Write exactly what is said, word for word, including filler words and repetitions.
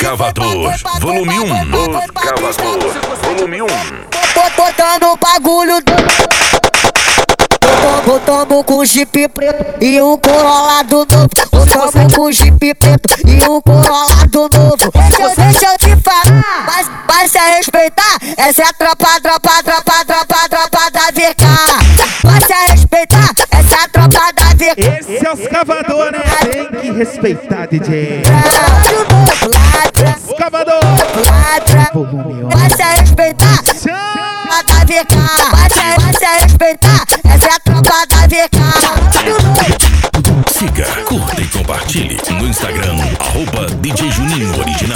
Cavador, volume um. Os Cavador, volume um. Botando o bagulho do... Botamos com Jeep preto e um Corolado novo. Botamos com Jeep preto e um Corolado novo. Deixa, deixa eu te falar, mas vai se respeitar. Essa é a tropa, tropa, tropa, tropa, tropa da V K. Vai se respeitar, essa é a tropa da V K. Esse é os Cavador, né? Tem que respeitar, D J. Os Cavador, volume um. Vai se respeitar, tropa da V K. Vai se, vai se respeitar, essa é a tropa da V K. Siga, curta e compartilhe no Instagram, arroba D J Juninho Original.